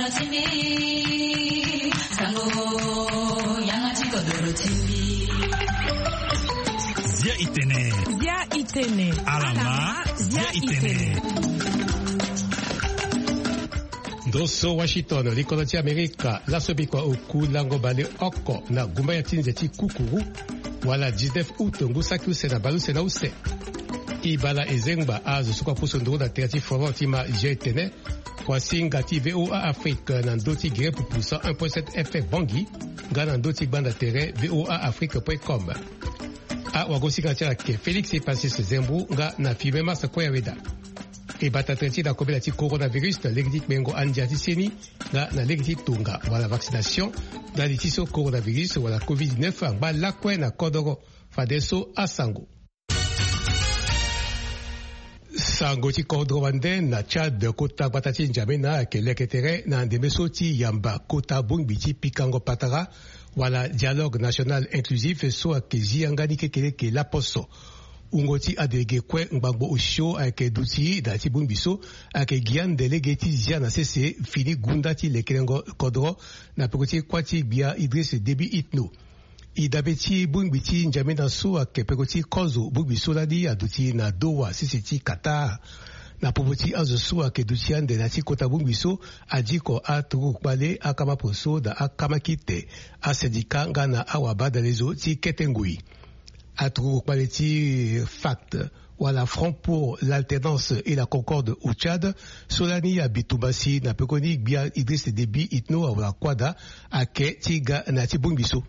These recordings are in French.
Zia itene. Alama Zia itene. Doso Washington likoloti Amerika lasobikwa oku lango bale oko na gumba ya tinzeti kukuru wala 19 août ngusaki use na baluse na use ibala ezengba azo sukwa puso ndoro na teati forum tima jetene kwasi ngati VOA Afrique na ndoti gire pupusa 1.7 FM Bangi ngana ndoti banda terrain voaafrique.com a wagosika tia ke Félix Epasis Zembu nga na fibe masa kwa weda e batatrenti na kobela ti coronavirus na legiti mengo andiati seni nga na legiti tunga wala vaccination na litiso coronavirus wala COVID-19 angba lakwe na kodoro fadeso asango sango ti kodro wande na Tchad kota batati njamena ke leketere na ndemeso ti yamba kota bungbi ti pikango patara wala dialogue national inclusif so akezi angani kekele ke la poso ungoti adege kwe ngbango osho ake duti da ti bumbiso ake gian delege ti zia na sese fini gunda ti lekelengo kodro na pekoti kwati bia Idriss Déby Itno idabe ti bumbi ti njamena so ake pekoti kozo bumbiso ladi aduti na Doha sese ti Qatar na popoti azo so ake duti ande na ti kota bumbiso adiko aturu kpale akama poso da akama kite a syndika ngana awaba da lezo ti ketengui aturu kpale ti FACT wala Front pour l'alternance et la concorde au Tchad solani ya bitumbasi na pekoni bia Idriss Déby Itno awala kwada ake ti ga na ti bumbiso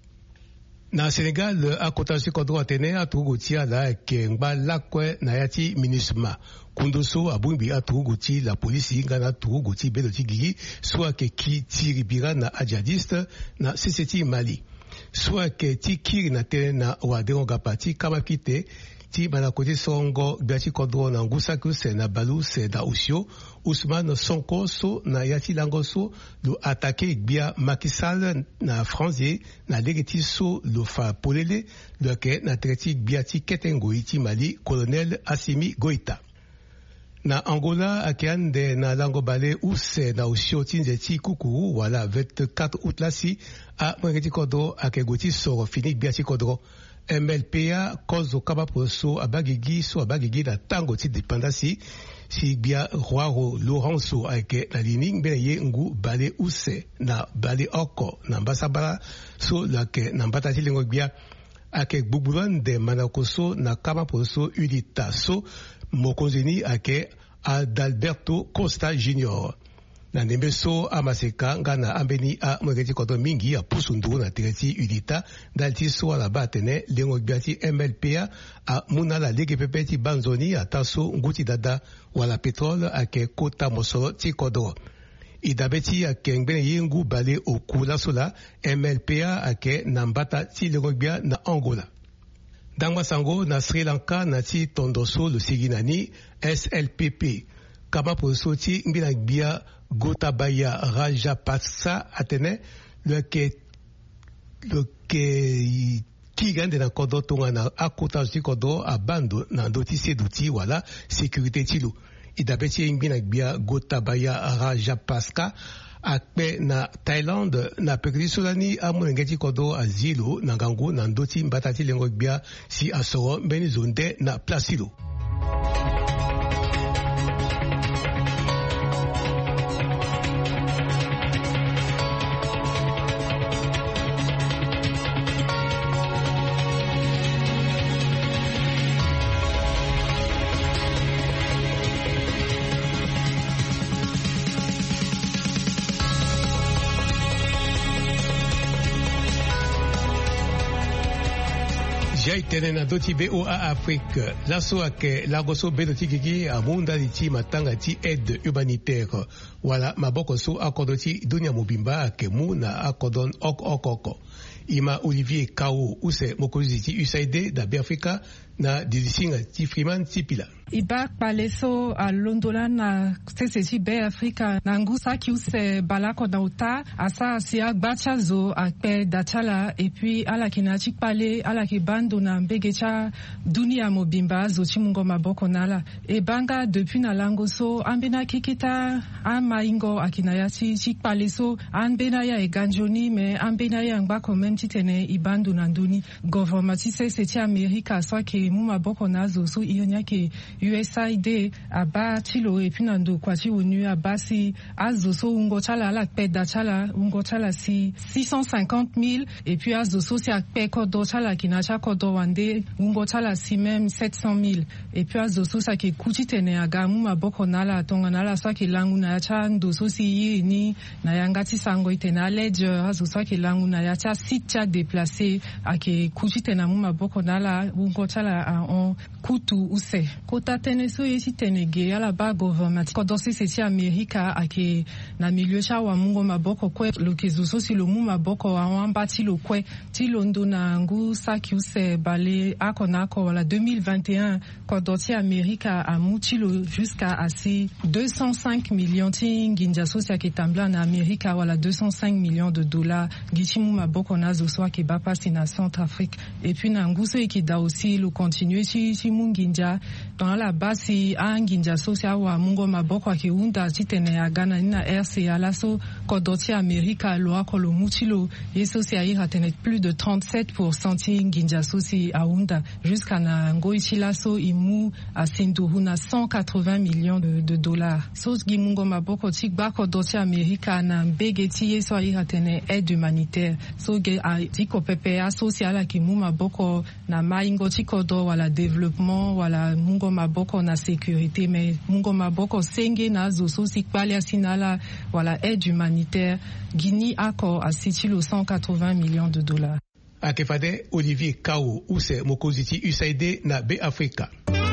na Sénégal akota si kodro atene aturu ti ala ke ngba lakwe na yati MINUSMA kundoso abumbi aturu ti la polisi ngana aturu ti bedo ti gigi soit ke ki tiribira na adjadiste na CCT Mali soit ke ti kiri na tene na waderonga pati kama kite ti banakoti songo biati kodro na ngusaku se na balu se da usio Ousmane Sonko so na yati lango so do atake bia Macky Sall na France na legeti so lo fa polele do ke na treti biati ketengo iti Mali colonel Assimi Goïta na Angola akiande na lango bale use na usio tinzeti kukuru wala 24 août lasi a mwengeti kodro akegoti soro fini biati kodro MLPA kozo kaba poso abagigi so abagigi na tango ti dependasi si bia Roaro Lorenzo ake na lining bene ye ngu bale use na bale oko na mbasabala so lake na mbata ti lengo bia ake gbubulan de manakoso na kaba poso unita so mokonzini ake Adalberto Costa Junior na nembeso amaseka ngana ambeni a mwegeti kodo mingi a pusundu na tireti unita dalti so ala batene lengo biati MLPA a munala lege pepeti banzoni a taso nguti dada wala petrole ake kota mosoro ti kodo idabeti ake ngbene yengu bale okula sola MLPA ake nambata ti lengo bia na Angola dangwa sango na Sri Lanka na ti tondoso lo siginani SLPP kama poso ti ngbina bia Gotabaya Rajapaksa atene le ke kigande na kodo tonga na akota ti kodo abando na ndoti seduti wala sécurité tilu idabeti ngbina bia Gotabaya Rajapaksa akpe na Thailand na pekri solani amunengeti kodo azilo na ngangu na ndoti mbatati lengo bia si asoro mbeni zonde na plasilo tene na doti VOA Afrique laso ake lagoso bedo tikiki amunda liti matanga ti aide humanitaire wala maboko so akodo ti dunia mobimba ake mu na akodon okoko ima Olivier Kao use mokozi ti USAID da Afrika na didisinga ti Freeman Tipila. Ibak paleso a Londola na sesi be Afrika na ngusa kiuse balako na uta asa siak bachazo akpe dachala et puis ala kinachik pale ala kibando na mbegecha dunia mobimba zo chimungo maboko nala e banga depuis na langoso ambena kikita amaingo akinayati chik paleso ambena ya eganjoni me ambena ya ngbako memtitene ibando na nduni government sesi Amerika so ke mu maboko nazo so ionya ke USAID aba chilo et puis nando kwati onu abasi azoso ungo chala la peda chala ungo chala si 650,000 et puis azoso si akpe kodo chala kinacha kodo wande ungo chala si même 700,000 et puis azoso sa ke kuchitene aga mu maboko nala tonga nala so ke langu na cha ndoso si yini na yangati sango itena ledger azoso ke langu na ya cha sitcha déplacé ake kuchitena mu maboko nala ungo chala on kutu use kota teneso yesi tenege ala ba government kodosi sesi Amerika ake na milieu cha wa mungo maboko kwe lokezuso si lo mu maboko wa wamba ti lo kwe ti lo ndo na ngu saki use bale akonako wala 2021 kodoti Amerika amu ti lo jusqu'à asi 205 millions ti nginja sosi ake tambla na Amerika wala 205 millions de dollars gichi mu maboko na zo so ake bapa si na Centrafrique et puis na ngu so ikida aussi lo continuer si mu nginja dans la basi anginja sosia wa mungo maboko akiunda titene ya Ghana na RCA laso kodoti Amerika lo akolo mutilo yeso sia ira tene plus de 37% ti nginja sosi aunda jusqu'à na ngoichi laso imu asinduhu na 180 millions de dollars so gi mungo maboko ti gba kodoti Amerika na begeti yeso ira tene aide humanitaire so ge a tiko pepe asociala ki mu maboko na maingo ti kodo wala développement wala mungo maboko na sécurité mais mungo maboko senge na zo so sikpali asinala wala aide humanitaire Guinée accord à sitilo 180 millions de dollars. Akefade Olivier Kao use mokoziti USAID na be Afrika.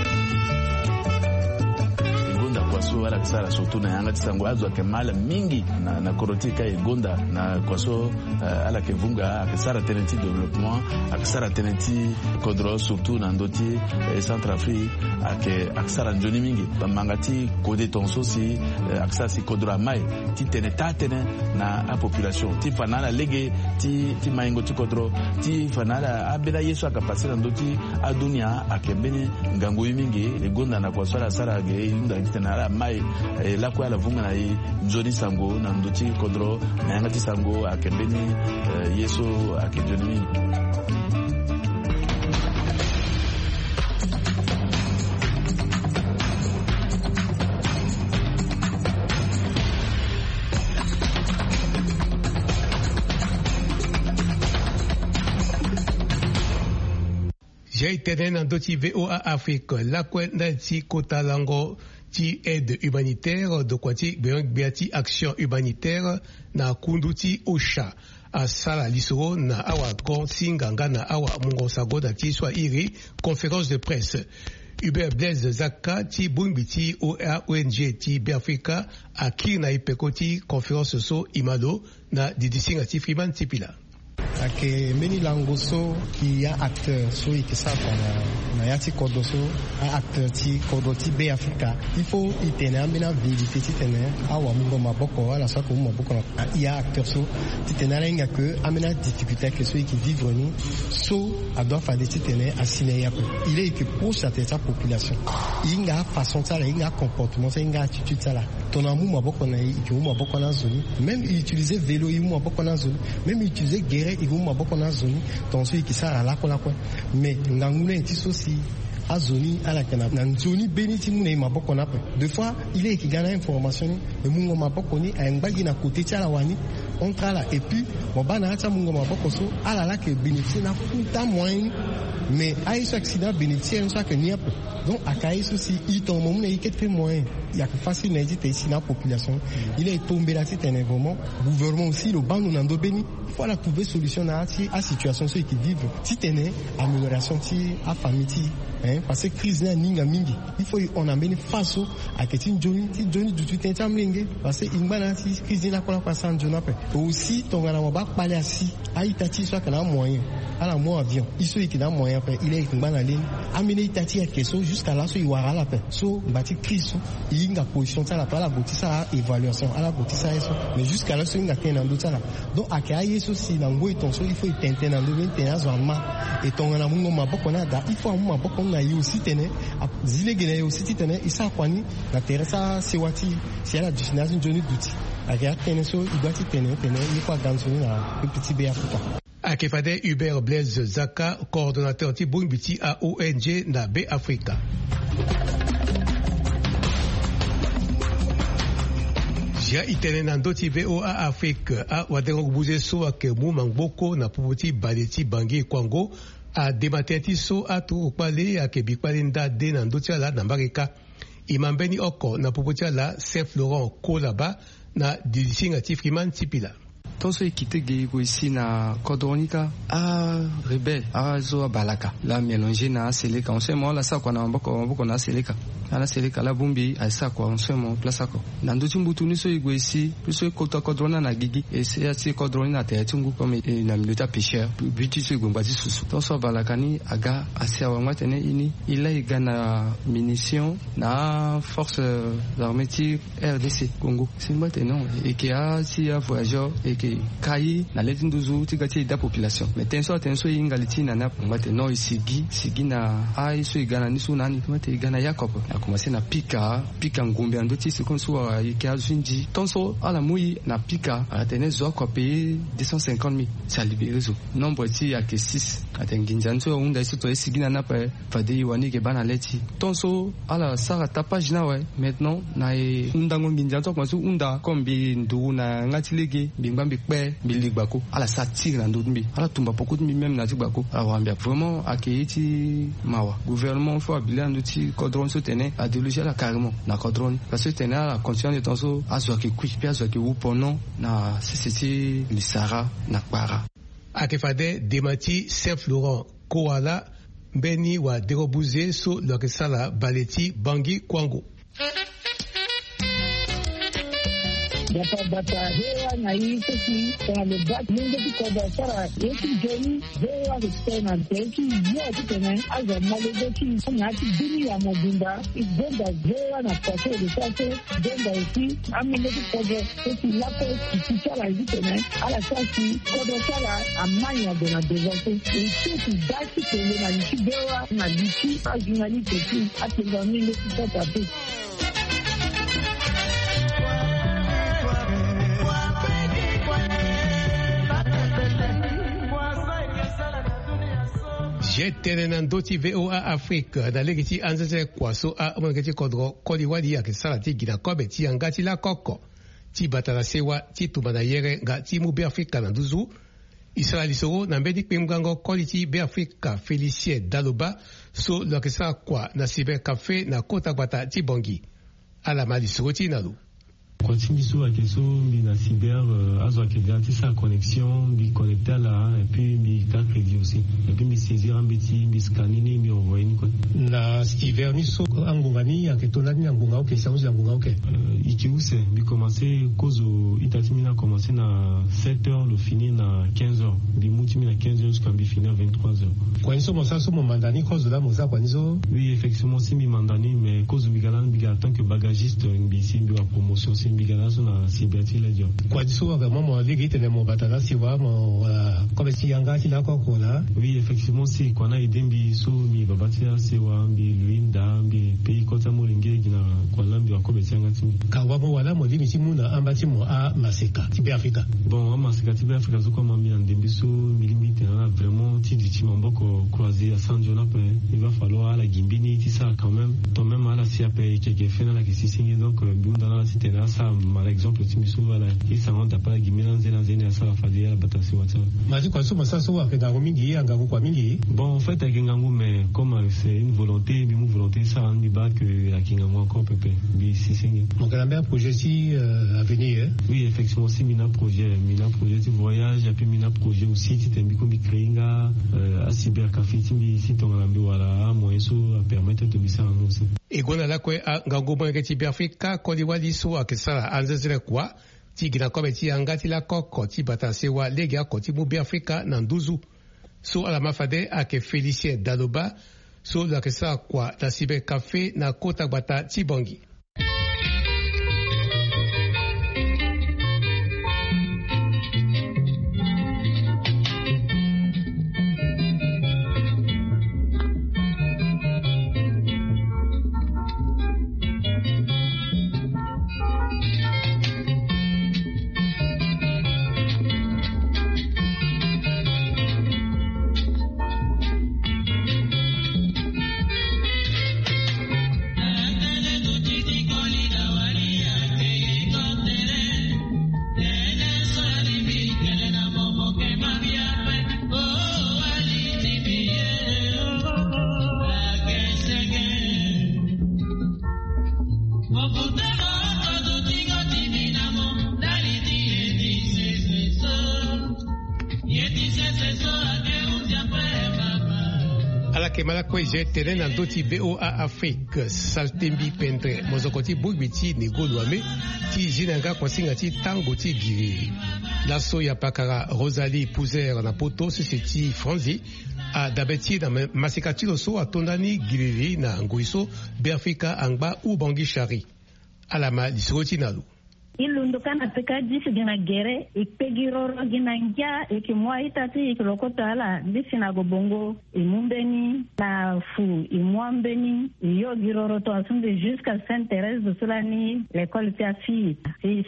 Kwaso wala kisara surtout na yanga tisango azo akemala mingi na korotika igonda na kwaso ala kevunga akisara tenenti développement akisara tenenti kodro surtout na ndoti Centrafrique akisara njoni mingi bamangati kode tonso si akisara si kodro mai ti tene na a population ti fanala lege ti maingo ti kodro ti fanala abela yeso akapasira ndoti adunia akebeni ngango mingi igonda na kwaso ala sara ge inda tena mai la kwa la vunga na njoni sango na ndoti kodro na yangati sango akembeni yeso akejoni. J'ai été dans d'autres VOA Afrique, la kwenda ti kota lango ti aide humanitaire de kwati beati action humanitaire na kunduti osha asala lisoro na awa kon singanga na awa mungo sagoda ti swa iri conférence de presse. Hubert Blaise Zaka ti bumbiti ONG ti Biafrika aki na ipeko ti conférence so imalo na didisinga ti Freeman Tipila. Ake meni langoso ki ya acteur so ikisa na yati kodoso a acteur ti kodoti be Afrika il faut itene amena vérité ti tene awa mungo maboko ala so ko maboko na ya acteur so ti tene renga que amena difficulté que ceux qui vivent ni so ado fa de ti tene asine ya ko il est que pour cette population inga façon ça la inga comportement ça inga attitude ça la ton amu maboko na ki mu maboko na zone même utiliser vélo mu maboko na zone même utiliser guerre igu maboko na zone tonso ikisara la ko mais ngangune ti sosi a zone ala kana na zone beniti mu na maboko na pe deux fois il est qui gagne information et mungo maboko ni a ngbaji na côté tala wani on trala et puis bana acha mungo maboko so ala la que bénéficier na futa moyen mais a ce accident bénéficier on ça que ni donc akai sosi il tombe mu na ikete moyen il y a que facile na dit ici na population il est tombé là c'est un événement gouvernement aussi le ban nous ndo béni faut la trouver solution na à situation ceux qui vivent si tene amélioration ti a famille ti parce que crise na ninga mingi il faut on amène face à que ti joni du tout tamlenge parce que ingba na ti crise na kola kwa san jona pe aussi tongana maba paliasi aitati soit kana moyen ala mo avion iso ikina moyen pe il est ngana ligne amene itati ya keso jusqu'à là so iwara la pe so bati kriso inga position ça la pas la botisa évaluation ala botisa eso mais jusqu'à là so inga tena ndo ça donc akaya yeso si na ngoi ton so il faut tenter na ndo tena zama et tongana mungo maboko na da il faut mu maboko na yo aussi tene zile gene yo aussi tene isa kwani na teresa sewati si ala destination joni duty akaya tene so idati tene il faut danser na petit B Africa. Akefade Hubert Blaise Zaka, coordonnateur ti Bungbiti à ONG na B Africa. Ja itene na ndoti VOA Afrique a wadero buze so ake mu mangboko na puputi baleti bangi Kwango a dematenti so atu ukpale ake bikpale nda de na ndoti ala na Mbarika. Imambeni oko na puputi ala Saint-Florent Kolaba na Didisinga Tifriman Tipila. Tonso ekite geigo ici na Kodronika a rebel a zo balaka la mélanger na seleka on sait moi la sa kwa na mboko na seleka ala seleka la bumbi a sa kwa on sait moi place ko na nduti mbutuni so ego ici so kota Kodrona na gigi et c'est ati Kodrona te tungu comme na milita pêcheur buti so ego mbati susu tonso balaka ni aga asia wa matene ini ila igana munition na force l'armée RDC Congo c'est maintenant et qui a si a voyageur et Kayi na leti nduzu tigati da population mais tenso ingaliti na mate no isigi na ai so igana nisu nani mate igana Jacob na commencer na pika ngumbi andoti sikonso ikia zunji tonso ala mui na pika atene zo ko payer 250,000 ça libéré zo nombre ti ya ke 6 atenginjanso unda isuto isigina na pa fadi wani ke bana leti tonso ala sara tapage na ouais maintenant na undango nginjanso kwa su unda kombi ndu na ngatilege bingba kpe biligbako ala satire na ndumbi ala tumba pokut mi même na tigbako ala wambia vraiment akeiti mawa gouvernement faut abila nduti Kodron so tene a déloger la carrément na Kodron parce que tene la conscience de tonso azwa ke kwi pia azwa ke upono na CCT lisara na kwara akefade demati Saint-Florent Koala mbeni wa derobuze so lokesala baleti bangi Kwango. Bata hewa na hii sisi kwa mbati mingi kwa sara yetu jeni hewa kutena teki yote tena aza malegoki na dini ya mobimba igenda hewa na pase de pase denda ici amileki kwa sisi lapo kisala hizi tena ala sasi kwa sala amanya de la développé et c'est dati que na nchi hewa na nchi ajinali teki atengani le kitata Jetene na ndoti VOA Afrique na legiti anzeze kwaso a mwengeti kodro kodi wadi ya kisala ti gina kobe ti angati la koko ti batala sewa ti tumana yere nga ti mu be Afrika na nduzu Israeli soro na mbedi kpemgango kodi ti be Afrika Félicien Daloba so lo kisala kwa na cyber café na kota kwata ti bongi ala mali soro ti nalu. Continue sur la question de la cyber, à qui garantit sa connexion, de connecter là, et puis de faire crédit aussi. Et puis de saisir un petit, de scanner, de envoyer une code. La cyber, ni so angungani, à qui tonani angunga ok, ça vous angunga ok. Iki où c'est, de commencer, cause Itatimina a commencé à 7h, le finir à 15h. De Moutimina à 15h jusqu'à finir à 23h. Quand ils sont ça, mon mandani, cause de la mosa, quand ils ont. Oui, effectivement, c'est mi mandani, mais cause de Bigalan, Bigalan, tant que bagagiste, une BC, de la promotion, c'est Bigala sur la cyberti la job. Quoi dit souvent vraiment mon ligue était mon batala si va mon comme si yanga ti la koko là. Oui effectivement c'est qu'on a aidé mbi so mi babatia c'est wa mbi luinda mbi pays kota molinge gina kwa lambi wa kobe tianga timi. Kawa mo wala mo ligue ti muna ambati mo a maseka ti be Afrika. Bon a maseka ti be Afrika zo kwa mambi andembi so milimite na vraiment ti di ti mamboko croisé à San Jonap il va falloir la gimbini ti ça quand même toi même à la siape qui fait na la qui signe donc biunda na c'était là ça par exemple timiso wala isa onda pa gimena nzena nzena ça va faire la batasi wata maji kwa soma ça so wa ke ngango mingi anga kwa mingi bon en fait avec ngango mais comme c'est une volonté une volonté ça on dit pas que la kingango encore pépé bi si singe donc la meilleure projet si à venir oui effectivement si mina projet de voyage et puis mina projet aussi ti tembi ko bi créinga à cyber café ti si ton lambi wala moyen so permettre de bisa aussi et gona la ko ngango ba ke ti bi Afrika ko di wali so akisala anzezere kwa ti gina kobe ti anga ti la koko ti bata sewa lega ko ti mubi Afrika na nduzu so ala mafade ake Félicien Daloba so la kesa kwa na Cyber Café na kota bata ti Bangui. Malako je terrain na doti BOA Afrique saltembi pendre mozokoti bugwiti negolwame ti jinanga kwasinga ti tango ti giri laso ya pakara Rosalie Pouzer na poto société Franzi a dabeti na masikati loso atondani giriri na ngoiso Afrika angba ubangi shari alama lisoti nalu ilundu kana peka disi gina gere ikpegiroro gina ngia ikimwa itati ikilokota ala disi na gobongo imumbeni na fu imwambeni iyo giroro to asunde jusqu'à Sainte-Thérèse de Solani l'école tia fi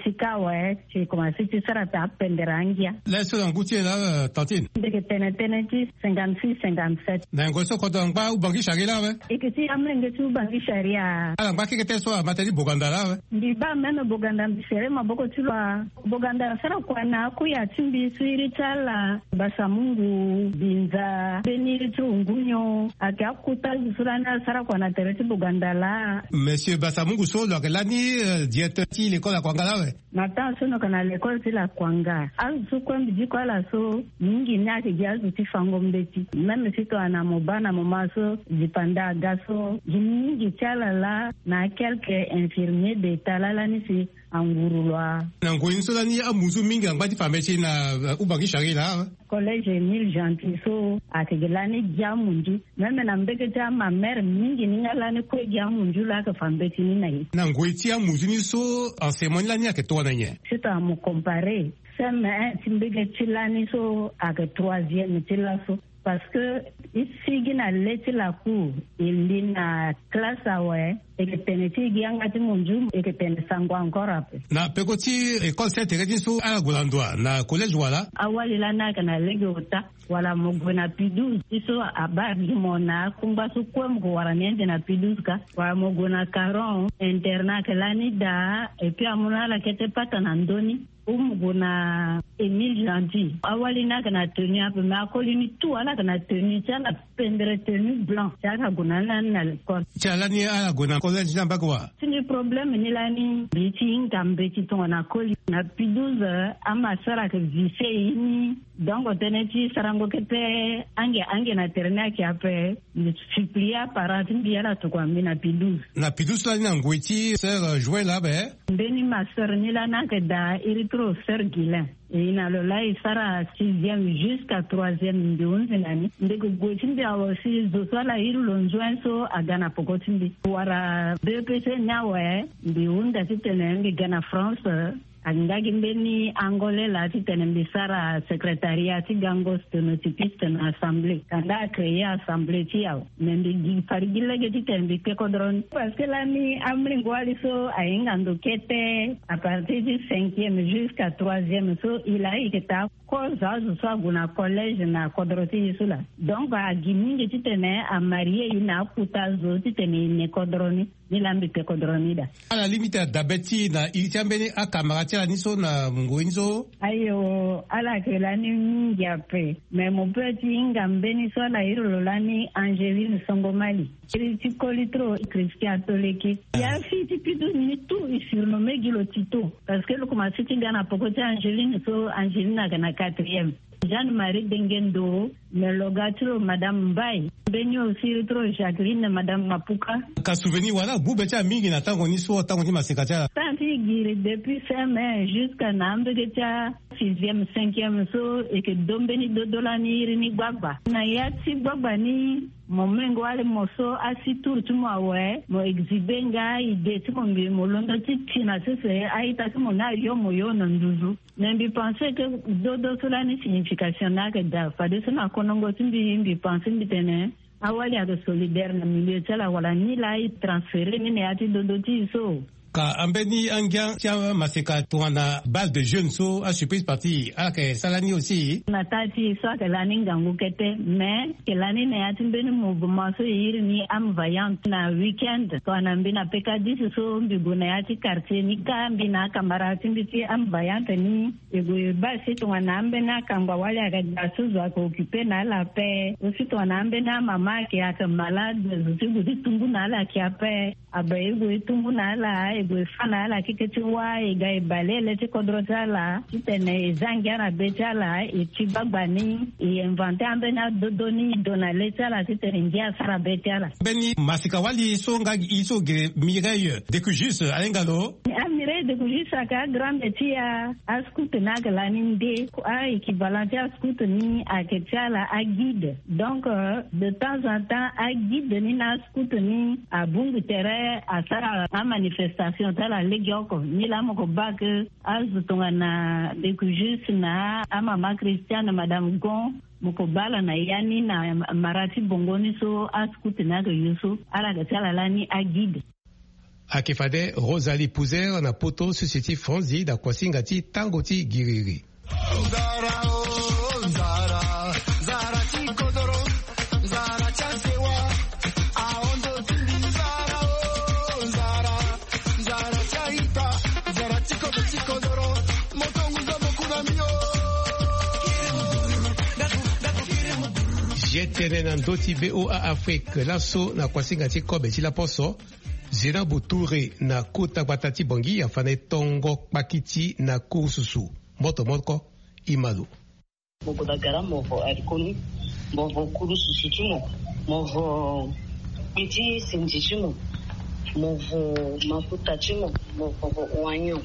sikawa ci commencé ci sarata appendera ngia la so ngoutie la tantine de tene 56 57 na ngoso ko ngba ubangi shari la we ikiti amenge tu ubangi sharia ala ngba kike so materi boganda la we ndiba meno boganda maboko tulwa boganda sara kwana kuya timbi swiri tala basa mungu binza beniri tungunyo akakuta surana sara kwana tereti boganda la monsieur basa mungu solo kelani dieteti l'école à kwanga we mata sono kana l'école ti la kwanga azu kwambi jiko la so mingi nyake jazu ti fango mbeti meme sito ana mobana momaso dipanda gaso mingi tala la na quelques infirmiers de talala ni si angurulwa na ngoinsola ni amuzu mingi angba ti fameti na ubangi shari la collège Emile Gentil so ategelani jamundu meme na mbeke ta ma mère mingi ningalani ko jamundu la ka fameti ni nai na ngoiti amuzu ni so enseignement la ni aketo na nye c'est à me comparer ça mais timbeke tilani so ake troisième tilaso parce que ici gina leti la cour il na classe awe et peneti giangati munju et pen sangwa encore après na pekoti école Sainte-Thérèse so ala golandwa na collège wala awali la na kana legota wala mogona P12 iso abari mona kumba su kwem ko wala nende na P12 ka wala mogona Caron internat kelani da et puis amuna la kete pata na ndoni umuguna Emile Gentil awali na kana tenue ape ma kolini tout ala kana tenue tala pendre tenue blanc tala guna na l'école tala ni ala guna collège na bakwa sini problème ni lani biti ngambeti to na koli na P12 ama sara ke vise ini donc teneti sarango kete ange na terna ki ape ni suplia parati biara to kwa mina P12 na P12 la ni ngweti sœur jouer là be ndeni ma sœur ni la na ke da Eritro sœur Guilain et ina lo la sara 6e jusqu'à 3e ndonzi nani ndego gochindi awasi zo sala iru lonjoin so agana pokotindi wara BPC nyawe ndi unda titenenge gana France angagi mbeni angole la titenenge sara secrétariat gango sténotypiste na assemblée kanda créer assemblée tiao mendi farigile ge titenenge kekodron parce que la mi amri ngwali so ainga ndokete à partir du 5e jusqu'à 3e so il a été koza so guna collège na kodroti isula donc a giminge titene a marié ina kutazo titene ne kodroni ni lambi pe kodroni da ala limite dabeti na itiambeni akamara la niso na mungoinzo ayo ala ke la ni ngiape mais mon petit ngambeni so la irolo lani Angeline Songomali ti kolitro Christian Toleki ya fiti pidu ni tout surnommé Gilo Tito parce que le commencé tingana pokoti Angeline so Angeline kana 4e Jeanne-Marie Dengendo Melogatro Madame Mbaye Benyo aussi trop Jacqueline Madame Mapuka ka souvenir wala bubecha mingi na tango ni so tango ni masekata tanti guéri depuis fin mai jusqu'à Nambegetia 6e, 5e so et que dombeni dodolani rini gbagba. Na yati gbagba ni momengo ale moso asitur tuma we mo exhibenga ide timo mbi molondo titina sese aita timo na yo moyo nanduzu. Nembi penser que dodo cela ni signification na que da fade sona konongo timbi penser mbitene awali ado solidaire na milieu tala wala ni la i transférer ni ati dodo ti so. Ka ambeni angia tia maseka tuana base de jeunes so a surprise parti ake salani aussi natati so que lani ngangu kete mais que lani ne atimbeni mouvement so yiri ni am vaillant na weekend to anambina peka disi so mbiguna yati quartier ni kambi na kamara timbiti am vaillant ni ego basi to anambena kamba wale akadasu za ko occuper na la paix aussi to anambena mama ki aka malade zugu ditungu na la ki ape abaego tungu na la ego fana la kiketi wa ega ibalele ti kodrota la tene zangara betala e tibagbani e inventer ambena dodoni donale tala tene ngia sara betala beni masika wali so nga iso ge Mireille de Kujus alengalo Mireille de Kujus aka grande tia askute na galani nde a équivalent à askute ni aketala a guide donc de temps en temps a guide ni na askute ni a bungu terrain a sara a manifestation tala legioko ni la moko bak azutonga na de Kujus na mama Christiane madame Gon moko bala na yani na marati bongoni so askute na go yuso ala gatala lani a guide akifade Rosalie Pouzer na poto société Franzi da kwasingati tangoti giriri jetene na ndoti BOA Afrique laso na kwasingati kobe chila poso Zena Boutoure na Kota Batati Bongi afane tongo pakiti na kursusu moto imalu mogo dagara movo arikoni movo kurususu tumo movo piti sinjitumo movo mafuta tumo movo wanyo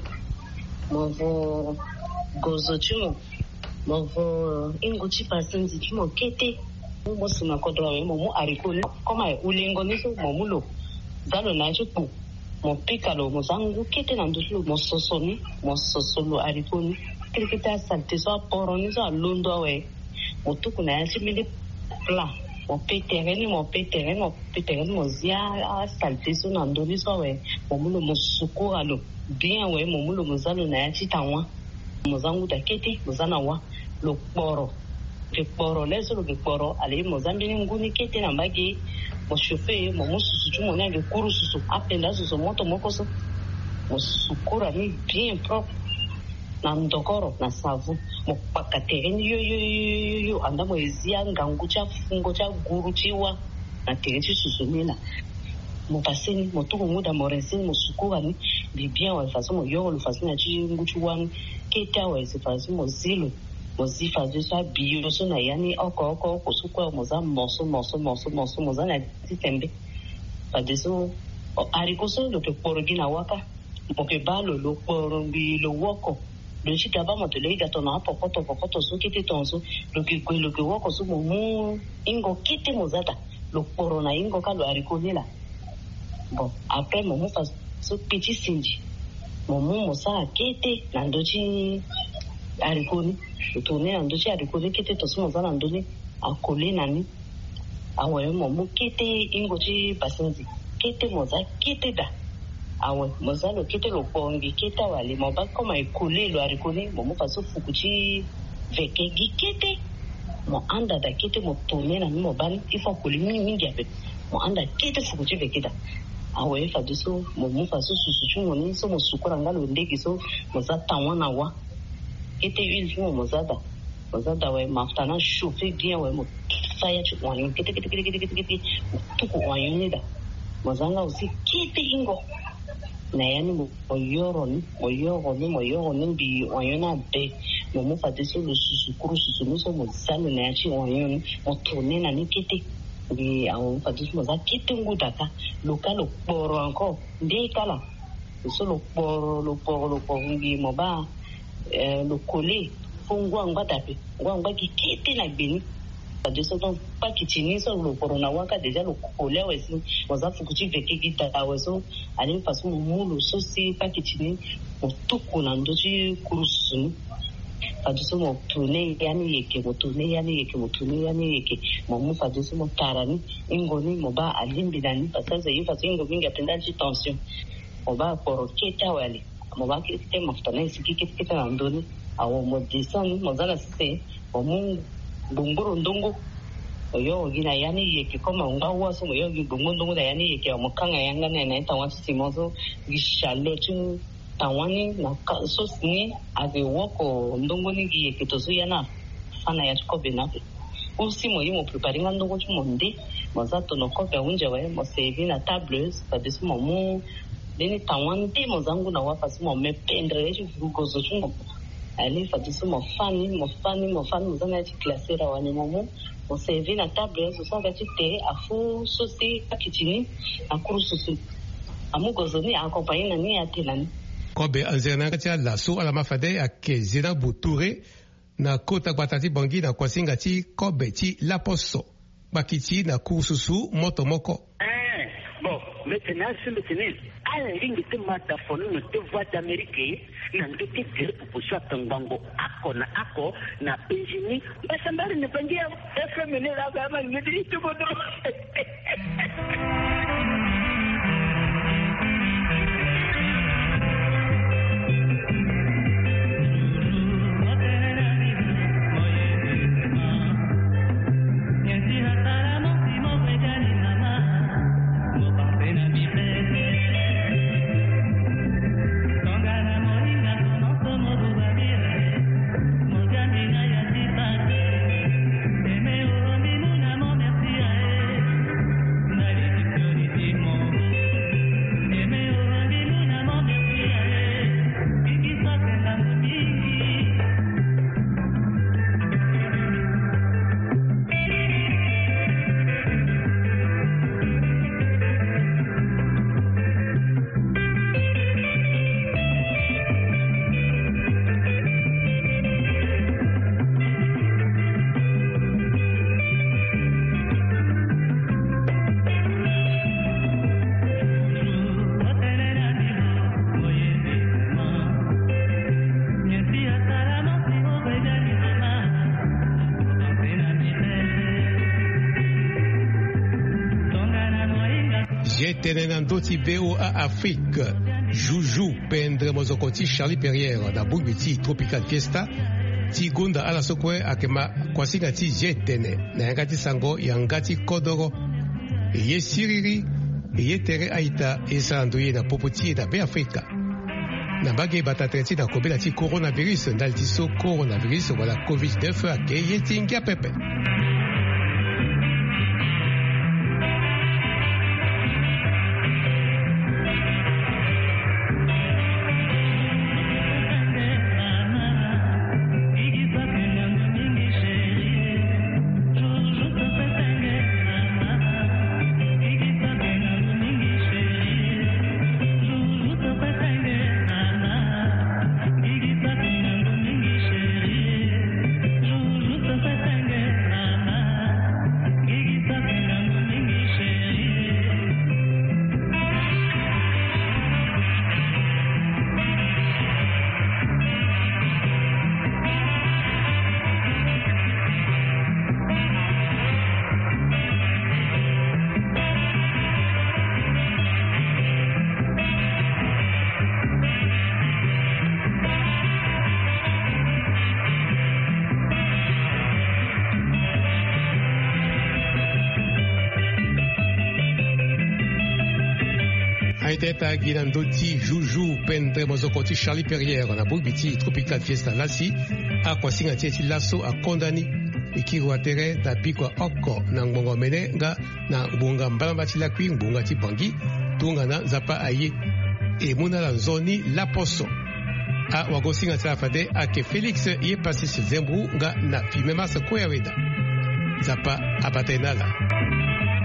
movo gozo tumo movo inguchi pasenzi tumo kete mo sima kodwa we mo arikoni koma ulengo niso momulo dalo na chupu mo pikalo mo zangu kete na ndusulu mo sosoni mo sosolo arikoni kirikita salte so poroni so londo we mo tuku na simili pla mo petereni mo zia salte so na ndoni so we mo mulo mo sukuralo bien we mo mulo mo zalo na chitanwa mo zangu da kete mo zanawa lo poro leso lo poro ale mo zambini nguni kete na mbagi mo chauffeur mo mususu tumo na le kurususu apenda so moto mokoso mo sukura ni bien propre na ndokoro na savu mo pakatereni yo anda mo ezia ngangu cha fungo cha guru chiwa na terechi susumila mo paseni mo tuko muda mo reseni mo sukura ni bien wa façon mo yo lo façon na chi nguchu wan keta wa se façon mo zilo mozifa zisa biyo so na yani oko kusukwa moza moso moza na titembe padeso arikoso lo ke porogina waka moke balo lo porombi lo woko lo chitaba mo tele ga tona pokoto so kiti tonso lo ke woko so mo ingo kiti mozata lo porona ingo ka lo arikonela bon après mo fa so petit sinji mo sa kete na ndochi arikoni utone andochi arikoni kete tosumo zana ndoni akole nani awe mo kete ingochi basenzi kete moza kete da awe mozalo kete lo pongi kete wale mo ba koma ikole lo arikoni mo faso fukuchi veke gikete mo anda da kete mo tone nani mo ban ifo kole mingi ape mo anda kete fukuchi veke da awe fa diso mo faso susuchu ngoni so mo sukura ngalo ndegi so moza tawana wa kete huile mo mozada we mafuta na chauffer bien we mo faya chu wani kete tuko wani da mozanga aussi kete ingo na yani mo yoro ni bi wani na be mo fa deso le susu no so mo sale na chi wani mo tourner na ni kete bi au fa deso mo za kete ngudaka lokalo poro encore ndekala so le port ngi moba le coller fongwa ngatape ngwa kikete na beni de ce donc pas kitini so le corona waka déjà le coller aussi was afukuchi veke kita waso ali façon mulu so si pas kitini otuku na ndoji kurusu faduso mo tune yani yeke mo faduso mo tarani ingoni mo ba alimbidani parce que yifa singo mingi atenda tension mo ba poroketa wale mo ba kite mafutana sikikita na ndoni awo mo disani mo zala sise mo bumburu ndongo oyo gina yani yeke koma ngawa so mo yo bumburu ndongo da yani yeke mo kanga yanga na tawati simozo gishalo tu tawani na sosni ave woko ndongoni gi kitozu yana fana ya kobe na usi mo yimo preparing ndongo chumonde mazato no kobe unje wa mo sevi na tableuse pa desu mo deni tawani te mo zangu na wa pasi mo me pendre je gozo chumo ali fa desu mo fani mo zana ti classer wa ni mo sevi na tableuse so va ti te afu sosi kitini akurususu amugozoni accompagner na ni atelani kobe anzerna katia laso ala mafade akezena buture na kota batati bangi na kwasinga ti kobe ti laposo bakiti na kursusu moto moko bon maintenant ala ringi te mata fonu no te voix d'Amérique na ndete te proposition tangango ako na Benjamin basambari ne bangi FM ne la gama ngidi to bodo Tenenando ti VOA Afrique, Joujou pendre mozokoti Charlie Perrière na Bugbiti Tropical Fiesta, ti gunda ala sokwe akema kwasinga ti jetene na yangati sango yangati kodoro, ye siriri, ye tere aita esandoye na popoti na be Afrika. Na bage batatreti na kobela ti coronavirus ndalti so coronavirus wala COVID-19 ake ye tingia pepe. Teta Guinandoti Joujou pendre mozokoti Charlie Perrière na Bugbiti Tropical Fiesta lasi a kwasinga tieti laso a kondani ikiru atere na bikwa oko na ngongo mene nga na bunga mbalamba ti lakwi mbunga ti bangi tunga na zapa aye e muna la zoni la poso a wagosinga ti afade ake Felix ye pasis zembru nga na fimema sa kweweda zapa abatenala.